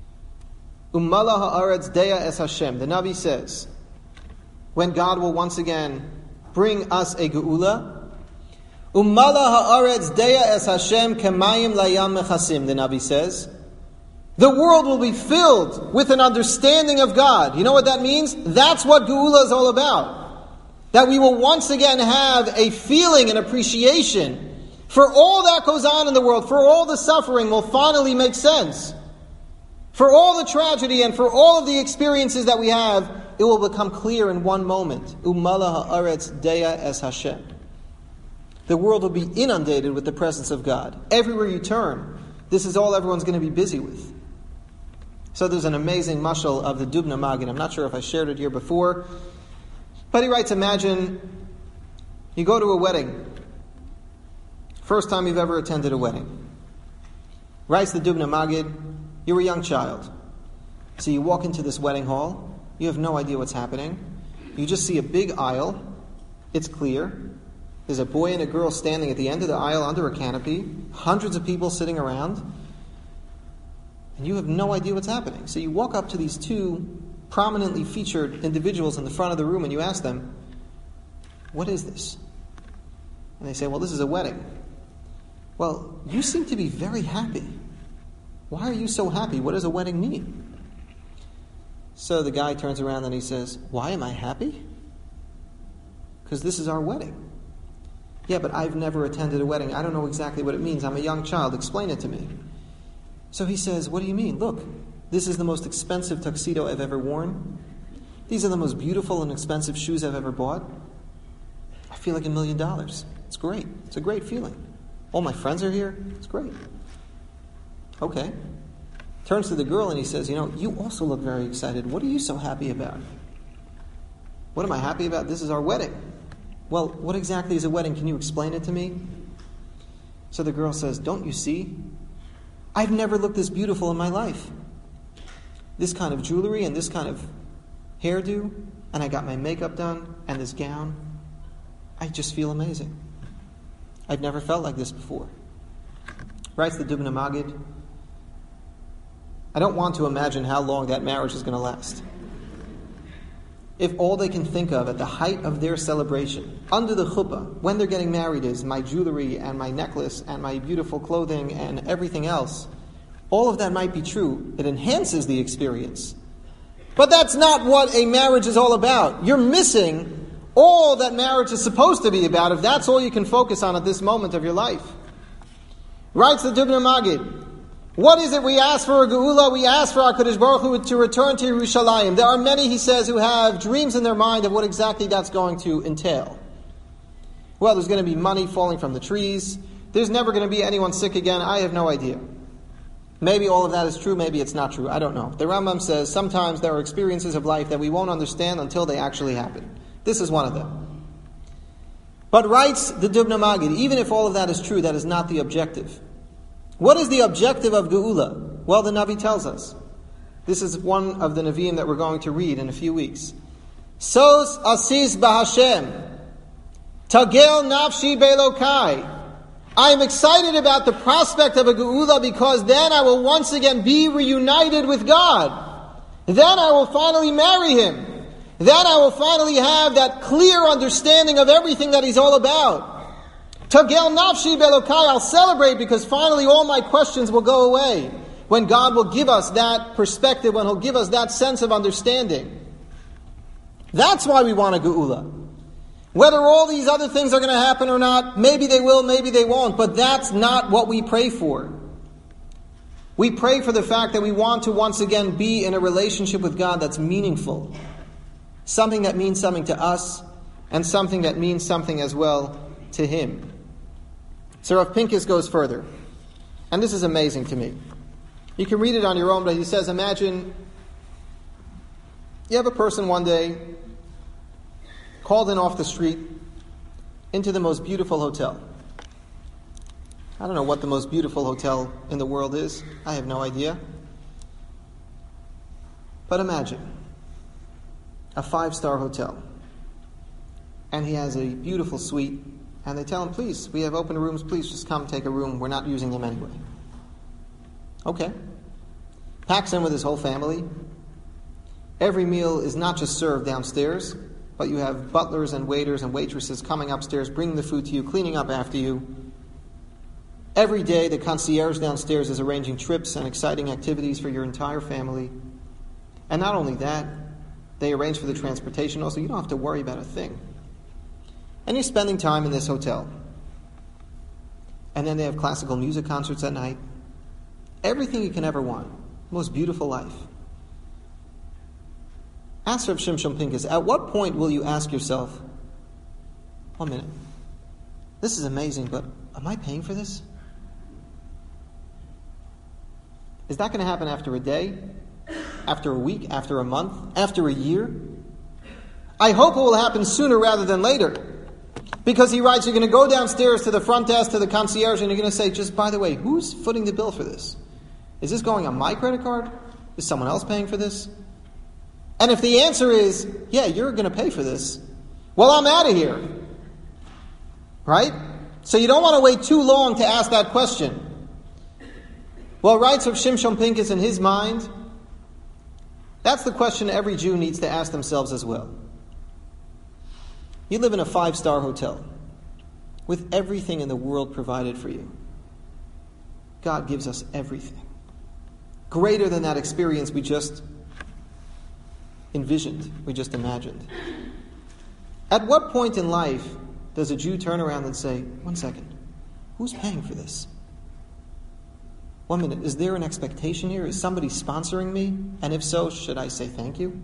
Ummala ha'aretz deya es Hashem. The Navi says, when God will once again bring us a geula, Ummala ha'aretz deya es Hashem kemayim layam mechasim. The Navi says, the world will be filled with an understanding of God. You know what that means? That's what geula is all about. That we will once again have a feeling and appreciation for all that goes on in the world, for all the suffering will finally make sense. For all the tragedy and for all of the experiences that we have, it will become clear in one moment. Ummala ha'aretz deya es Hashem. The world will be inundated with the presence of God. Everywhere you turn, this is all everyone's going to be busy with. So there's an amazing mashal of the Dubna Magid. I'm not sure if I shared it here before. But he writes, imagine you go to a wedding. First time you've ever attended a wedding. Writes the Dubna Magid, you're a young child. So you walk into this wedding hall. You have no idea what's happening. You just see a big aisle. It's clear. There's a boy and a girl standing at the end of the aisle under a canopy. Hundreds of people sitting around. And you have no idea what's happening. So you walk up to these two prominently featured individuals in the front of the room and you ask them, what is this? And they say, well, this is a wedding. Well, you seem to be very happy. Why are you so happy? What does a wedding mean? So the guy turns around and he says, why am I happy? Because this is our wedding. Yeah, but I've never attended a wedding. I don't know exactly what it means. I'm a young child. Explain it to me. So he says, what do you mean? Look, this is the most expensive tuxedo I've ever worn. These are the most beautiful and expensive shoes I've ever bought. I feel like a million dollars. It's great. It's a great feeling. All my friends are here. It's great. Okay. Turns to the girl and he says, you know, you also look very excited. What are you so happy about? What am I happy about? This is our wedding. Well, what exactly is a wedding? Can you explain it to me? So the girl says, don't you see? I've never looked this beautiful in my life. This kind of jewelry and this kind of hairdo, and I got my makeup done, and this gown. I just feel amazing. I've never felt like this before. Writes the Dubna Magid, I don't want to imagine how long that marriage is going to last. If all they can think of at the height of their celebration, under the chuppah, when they're getting married, is my jewelry and my necklace and my beautiful clothing and everything else, all of that might be true. It enhances the experience. But that's not what a marriage is all about. You're missing all that marriage is supposed to be about if that's all you can focus on at this moment of your life. Writes the Dubna Magid, what is it we ask for a geula? We ask for HaKadosh Baruch Hu to return to Yerushalayim. There are many, he says, who have dreams in their mind of what exactly that's going to entail. Well, there's going to be money falling from the trees. there's never going to be anyone sick again. I have no idea. Maybe all of that is true, maybe it's not true. I don't know. The Rambam says sometimes there are experiences of life that we won't understand until they actually happen. This is one of them. But writes the Dubno Maggid, even if all of that is true, that is not the objective. What is the objective of Geula? Well, the Navi tells us. This is one of the Nevi'im that we're going to read in a few weeks. Sos asis b'Hashem, tagel nafshi belokai. I am excited about the prospect of a Geula because then I will once again be reunited with God. Then I will finally marry Him. Then I will finally have that clear understanding of everything that He's all about. Tagel nafshi belokai, I'll celebrate because finally all my questions will go away. When God will give us that perspective, when He'll give us that sense of understanding. That's why we want a Geula. Whether all these other things are going to happen or not, maybe they will, maybe they won't, but that's not what we pray for. We pray for the fact that we want to once again be in a relationship with God that's meaningful. Something that means something to us, and something that means something as well to Him. So Rav Pincus goes further. And this is amazing to me. You can read it on your own, but he says, imagine you have a person one day called in off the street into the most beautiful hotel. I don't know what the most beautiful hotel in the world is. I have no idea. But imagine a five-star hotel. And he has a beautiful suite. And they tell him, please, we have open rooms. Please just come take a room. We're not using them anyway. Okay. Packs in with his whole family. Every meal is not just served downstairs, but you have butlers and waiters and waitresses coming upstairs, bringing the food to you, cleaning up after you. Every day, the concierge downstairs is arranging trips and exciting activities for your entire family. And not only that, they arrange for the transportation also. You don't have to worry about a thing. And you're spending time in this hotel. And then they have classical music concerts at night. Everything you can ever want. Most beautiful life. Ask Rav Shimshon Pincus, at what point will you ask yourself, one minute, this is amazing, but am I paying for this? Is that going to happen after a day? After a week? After a month? After a year? I hope it will happen sooner rather than later. Because he writes, you're going to go downstairs to the front desk, to the concierge, and you're going to say, just by the way, who's footing the bill for this? Is this going on my credit card? Is someone else paying for this? And if the answer is, yeah, you're going to pay for this, well, I'm out of here. Right? So you don't want to wait too long to ask that question. Well, writes of Shimshon Pincus in his mind, that's the question every Jew needs to ask themselves as well. You live in a five-star hotel with everything in the world provided for you. God gives us everything. Greater than that experience we just envisioned, we just imagined. At what point in life does a Jew turn around and say, one second, who's paying for this? One minute, is there an expectation here? Is somebody sponsoring me? And if so, should I say thank you?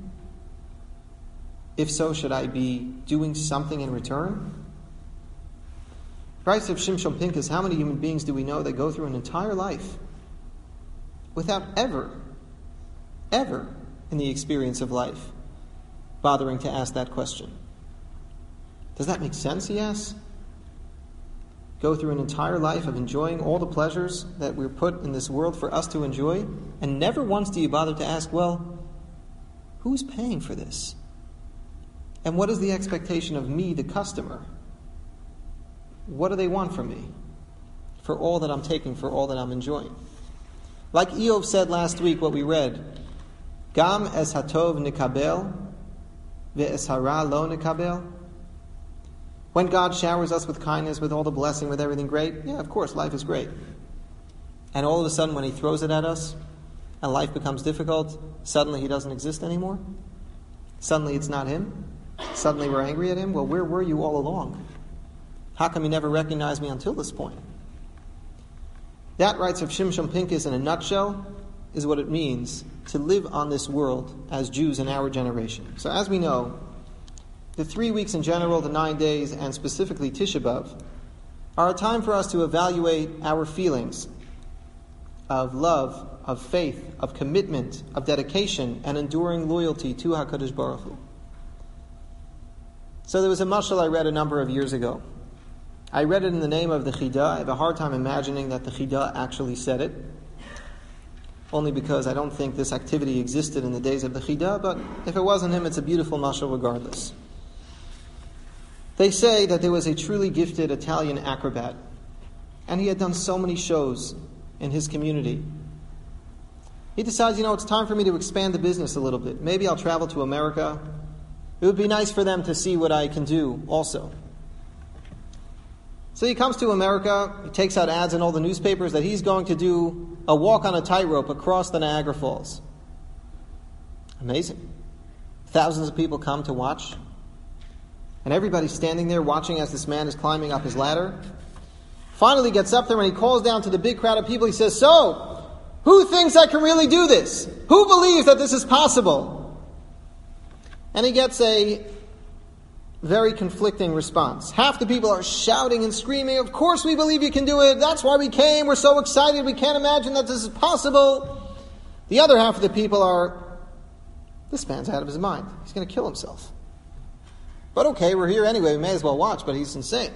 If so, should I be doing something in return? Christ of Shimshon Pincus, how many human beings do we know that go through an entire life without ever, ever in the experience of life bothering to ask that question? Does that make sense, he asks? Go through an entire life of enjoying all the pleasures that we're put in this world for us to enjoy, and never once do you bother to ask, well, who's paying for this? And what is the expectation of me, the customer? What do they want from me? For all that I'm taking, for all that I'm enjoying. Like Eov said last week, what we read, Gam es hatov nikabel, ve'es hara lo nikabel. When God showers us with kindness, with all the blessing, with everything great, yeah, of course, life is great. And all of a sudden, when He throws it at us, and life becomes difficult, suddenly He doesn't exist anymore? Suddenly it's not Him? Suddenly we're angry at Him? Well, where were you all along? How come you never recognized me until this point? That, writes of Shimshon Pincus in a nutshell, is what it means to live on this world as Jews in our generation. So as we know, the three weeks in general, the nine days, and specifically Tisha B'Av, are a time for us to evaluate our feelings of love, of faith, of commitment, of dedication, and enduring loyalty to HaKadosh Baruch Hu. So there was a mashal I read a number of years ago. I read it in the name of the Chida. I have a hard time imagining that the Chida actually said it, only because I don't think this activity existed in the days of the Chida, but if it wasn't him, it's a beautiful mashal regardless. They say that there was a truly gifted Italian acrobat, and he had done so many shows in his community. He decides, you know, it's time for me to expand the business a little bit. Maybe I'll travel to America. It would be nice for them to see what I can do also. So he comes to America, he takes out ads in all the newspapers that he's going to do a walk on a tightrope across the Niagara Falls. Amazing. Thousands of people come to watch. And everybody's standing there watching as this man is climbing up his ladder. Finally gets up there and he calls down to the big crowd of people. He says, so, who thinks I can really do this? Who believes that this is possible? And he gets a very conflicting response. Half the people are shouting and screaming, of course we believe you can do it. That's why we came. We're so excited. We can't imagine that this is possible. The other half of the people are, this man's out of his mind. He's going to kill himself. But okay, we're here anyway, we may as well watch, but he's insane.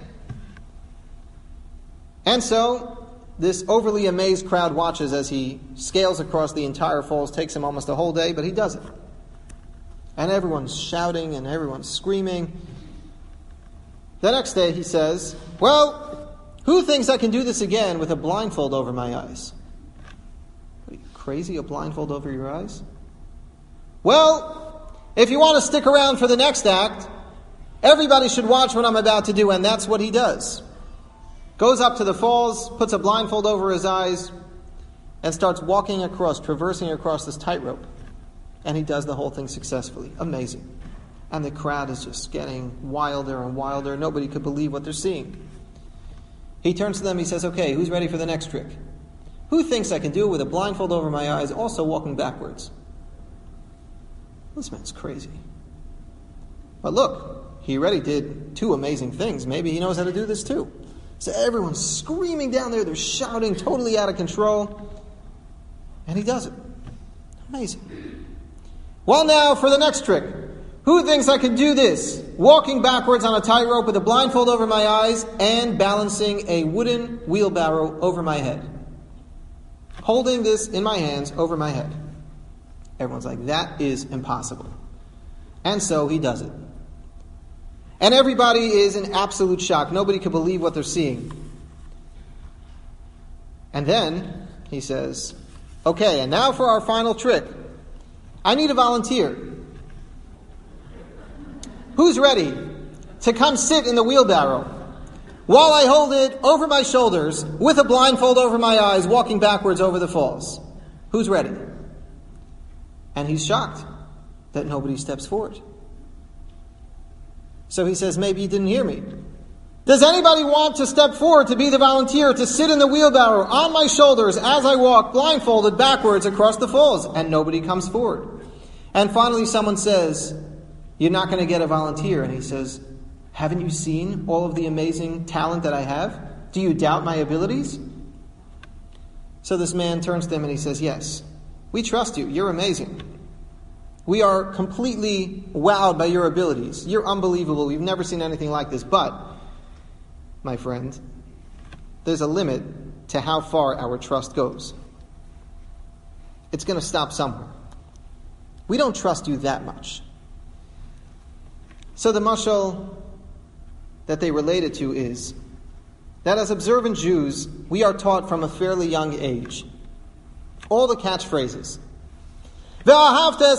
And so, this overly amazed crowd watches as he scales across the entire falls. Takes him almost a whole day, but he does it. And everyone's shouting and everyone's screaming. The next day he says, well, who thinks I can do this again with a blindfold over my eyes? Are you crazy, a blindfold over your eyes? Well, if you want to stick around for the next act, everybody should watch what I'm about to do, and that's what he does. Goes up to the falls, puts a blindfold over his eyes, and starts walking across, traversing across this tightrope. And he does the whole thing successfully. Amazing. And the crowd is just getting wilder and wilder. Nobody could believe what they're seeing. He turns to them, he says, okay, who's ready for the next trick? Who thinks I can do it with a blindfold over my eyes, also walking backwards? This man's crazy. But look, he already did two amazing things. Maybe he knows how to do this too. So everyone's screaming down there. They're shouting, totally out of control. And he does it. Amazing. Well, now for the next trick. Who thinks I can do this? Walking backwards on a tightrope with a blindfold over my eyes and balancing a wooden wheelbarrow over my head. Holding this in my hands over my head. Everyone's like, that is impossible. And so he does it. And everybody is in absolute shock. Nobody can believe what they're seeing. And then he says, okay, and now for our final trick. I need a volunteer. Who's ready to come sit in the wheelbarrow while I hold it over my shoulders with a blindfold over my eyes, walking backwards over the falls? Who's ready? And he's shocked that nobody steps forward. So he says, maybe you didn't hear me. Does anybody want to step forward to be the volunteer, to sit in the wheelbarrow on my shoulders as I walk blindfolded backwards across the falls? And nobody comes forward. And finally someone says, you're not going to get a volunteer. And he says, haven't you seen all of the amazing talent that I have? Do you doubt my abilities? So this man turns to him and he says, yes, we trust you. You're amazing. We are completely wowed by your abilities. You're unbelievable. We've never seen anything like this. But, my friend, there's a limit to how far our trust goes. It's going to stop somewhere. We don't trust you that much. So the mashal that they related to is that as observant Jews, we are taught from a fairly young age all the catchphrases. What does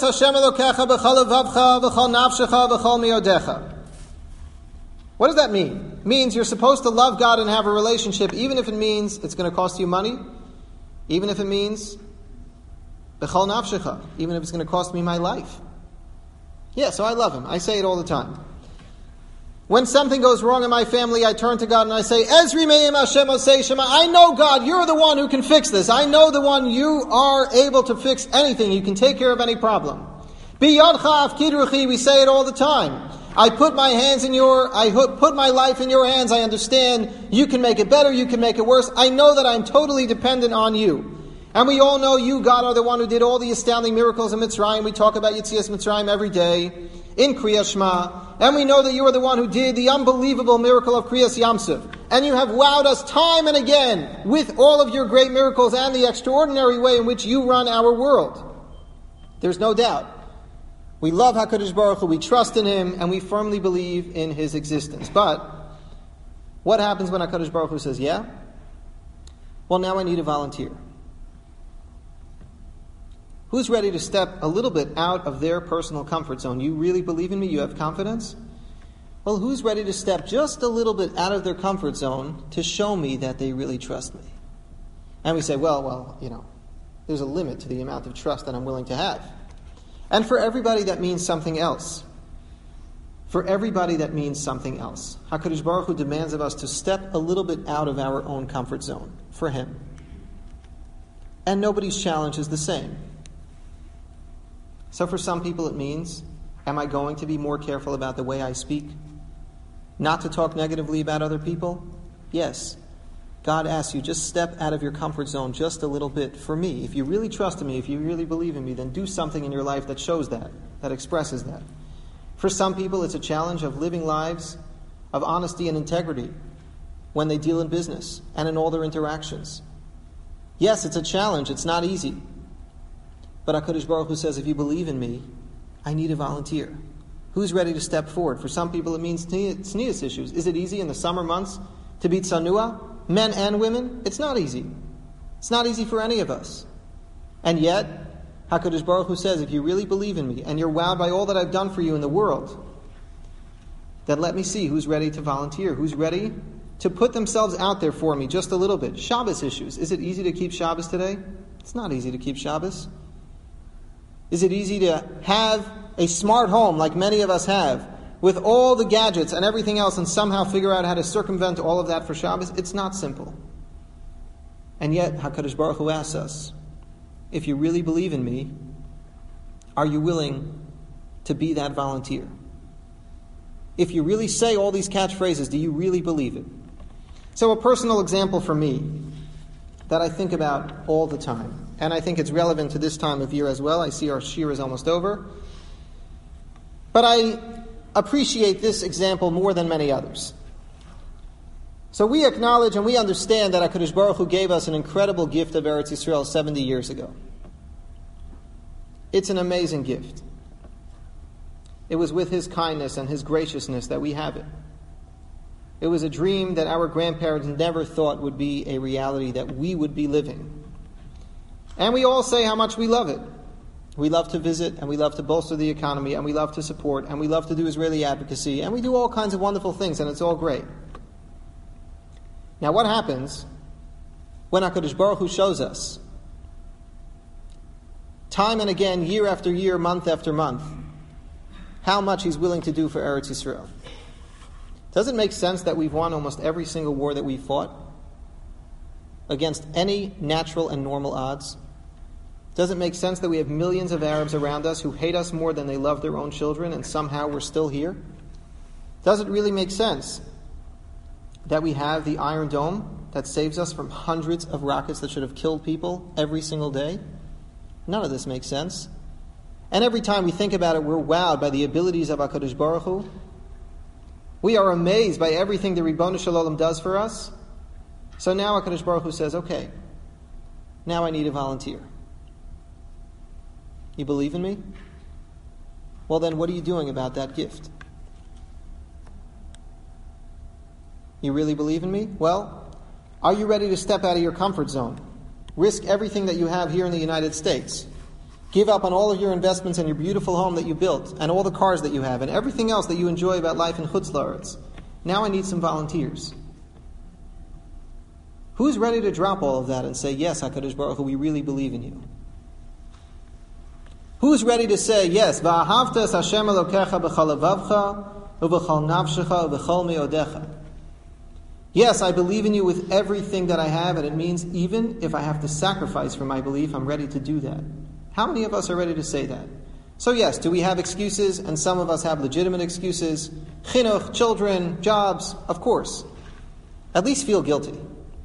that mean? It means you're supposed to love God and have a relationship, even if it means it's going to cost you money, even if it means b'chol nafshecha, even if it's going to cost me my life. Yeah, so I love Him. I say it all the time. When something goes wrong in my family, I turn to God and I say, Ezri me'im Hashem osei shema. I know, God, you're the one who can fix this. I know the one, you are able to fix anything. You can take care of any problem. Biyadcha afkid ruchi, we say it all the time. I put my hands in your, I put my life in your hands. I understand you can make it better, you can make it worse. I know that I'm totally dependent on you. And we all know you, God, are the one who did all the astounding miracles in Mitzrayim. We talk about Yetzias Mitzrayim every day in Kriyas Shema. And we know that you are the one who did the unbelievable miracle of Kriyas Yamsuf. And you have wowed us time and again with all of your great miracles and the extraordinary way in which you run our world. There's no doubt. We love HaKadosh Baruch Hu, we trust in Him, and we firmly believe in His existence. But what happens when HaKadosh Baruch Hu says, yeah? Well, now I need a volunteer. Who's ready to step a little bit out of their personal comfort zone? You really believe in me? You have confidence? Well, who's ready to step just a little bit out of their comfort zone to show me that they really trust me? And we say, well, well, you know, there's a limit to the amount of trust that I'm willing to have. And for everybody, that means something else. For everybody, that means something else. HaKadosh Baruch Hu demands of us to step a little bit out of our own comfort zone for Him. And nobody's challenge is the same. So for some people it means, am I going to be more careful about the way I speak? Not to talk negatively about other people? Yes. God asks you, just step out of your comfort zone just a little bit for me. If you really trust in me, if you really believe in me, then do something in your life that shows that, that expresses that. For some people, it's a challenge of living lives of honesty and integrity when they deal in business and in all their interactions. Yes, it's a challenge. It's not easy. But HaKadosh Baruch Hu says, if you believe in me, I need a volunteer. Who's ready to step forward? For some people, it means tznius issues. Is it easy in the summer months to be tzanua? Men and women? It's not easy. It's not easy for any of us. And yet, HaKadosh Baruch Hu says, if you really believe in me, and you're wowed by all that I've done for you in the world, then let me see who's ready to volunteer, who's ready to put themselves out there for me just a little bit. Shabbos issues. Is it easy to keep Shabbos today? It's not easy to keep Shabbos. Is it easy to have a smart home like many of us have, with all the gadgets and everything else, and somehow figure out how to circumvent all of that for Shabbos? It's not simple. And yet, HaKadosh Baruch Hu asks us, if you really believe in me, are you willing to be that volunteer? If you really say all these catchphrases, do you really believe it? So a personal example for me that I think about all the time, and I think it's relevant to this time of year as well. I see our shir is almost over. But I appreciate this example more than many others. So we acknowledge and we understand that HaKadosh Baruch Hu gave us an incredible gift of Eretz Yisrael seventy years ago. It's an amazing gift. It was with His kindness and His graciousness that we have it. It was a dream that our grandparents never thought would be a reality that we would be living. And we all say how much we love it. We love to visit, and we love to bolster the economy, and we love to support, and we love to do Israeli advocacy, and we do all kinds of wonderful things, and it's all great. Now what happens when HaKadosh Baruch Hu shows us, time and again, year after year, month after month, how much He's willing to do for Eretz Yisrael? Does it make sense that we've won almost every single war that we've fought against any natural and normal odds? Does it make sense that we have millions of Arabs around us who hate us more than they love their own children, and somehow we're still here? Does it really make sense that we have the Iron Dome that saves us from hundreds of rockets that should have killed people every single day? None of this makes sense. And every time we think about it, we're wowed by the abilities of HaKadosh Baruch Hu. We are amazed by everything the Ribono Shel Olam does for us. So now HaKadosh Baruch Hu says, okay, now I need a volunteer. You believe in me? Well then, what are you doing about that gift? You really believe in me? Well, are you ready to step out of your comfort zone? Risk everything that you have here in the United States. Give up on all of your investments and your beautiful home that you built, and all the cars that you have, and everything else that you enjoy about life in Chutz La'aretz. Now I need some volunteers. Who's ready to drop all of that and say, yes, HaKadosh Baruch Hu, we really believe in you? Who's ready to say, yes, Va'ahavta es Hashem Elokecha b'chol levavcha u'b'chol nafshecha u'b'chol me'odecha. Yes, I believe in you with everything that I have, and it means even if I have to sacrifice for my belief, I'm ready to do that. How many of us are ready to say that? So yes, do we have excuses? And some of us have legitimate excuses. Chinuch, children, jobs, of course. At least feel guilty.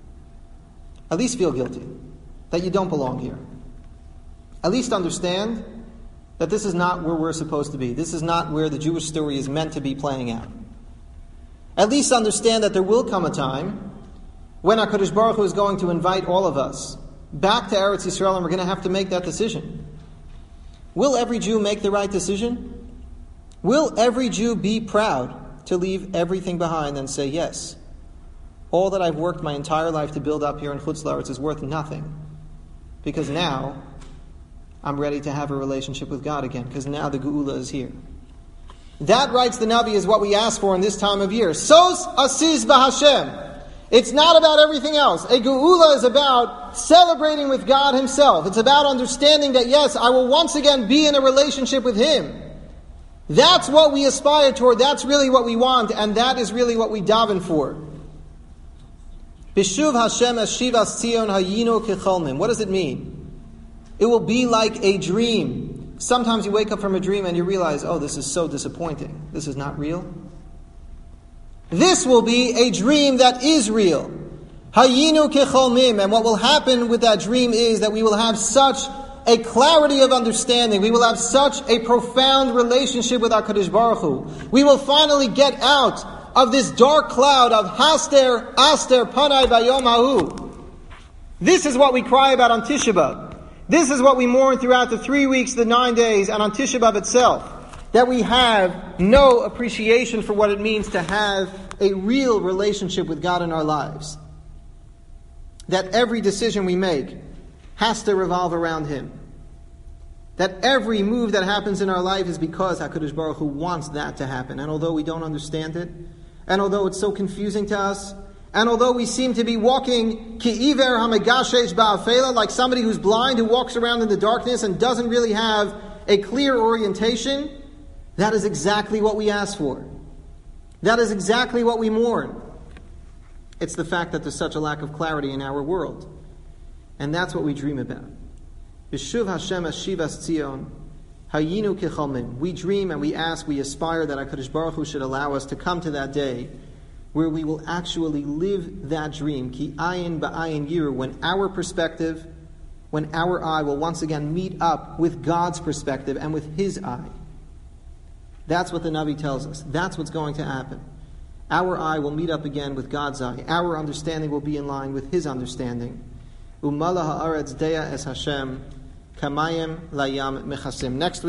At least feel guilty that you don't belong here. At least understand that this is not where we're supposed to be. This is not where the Jewish story is meant to be playing out. At least understand that there will come a time when HaKadosh Baruch Hu is going to invite all of us back to Eretz Yisrael, and we're going to have to make that decision. Will every Jew make the right decision? Will every Jew be proud to leave everything behind and say, yes, all that I've worked my entire life to build up here in Chutz La'aretz is worth nothing, because now I'm ready to have a relationship with God again, because now the Geula is here. That, writes the Navi, is what we ask for in this time of year. Sos asiz b'Hashem. It's not about everything else. A Geula is about celebrating with God Himself. It's about understanding that, yes, I will once again be in a relationship with Him. That's what we aspire toward. That's really what we want, and that is really what we daven for. Bishuv Hashem es Shivas Tzion hayinu kecholmim. What does it mean? It will be like a dream. Sometimes you wake up from a dream and you realize, oh, this is so disappointing. This is not real. This will be a dream that is real. Hayinu kecholmim. And what will happen with that dream is that we will have such a clarity of understanding. We will have such a profound relationship with HaKadosh Baruch Hu. We will finally get out of this dark cloud of Haster, Aster, Panai Bayom Hahu. This is what we cry about on Tisha B'Av. This is what we mourn throughout the three weeks, the nine days, and on Tisha B'Av itself. That we have no appreciation for what it means to have a real relationship with God in our lives. That every decision we make has to revolve around Him. That every move that happens in our life is because HaKadosh Baruch Hu wants that to happen. And although we don't understand it, and although it's so confusing to us, and although we seem to be walking ki'iver hamegashesh ba'afela, like somebody who's blind who walks around in the darkness and doesn't really have a clear orientation, that is exactly what we ask for. That is exactly what we mourn. It's the fact that there's such a lack of clarity in our world. And that's what we dream about. B'shuv Hashem es Shivas Tzion hayinu kecholmim. We dream and we ask, we aspire that HaKadosh Baruch Hu should allow us to come to that day where we will actually live that dream, ki ayin ba'ayin yiru, when our perspective, when our eye will once again meet up with God's perspective and with His eye. That's what the Navi tells us. That's what's going to happen. Our eye will meet up again with God's eye. Our understanding will be in line with His understanding. Umala ha'aretz deya es Hashem, kamayim layam mechasim. Next week.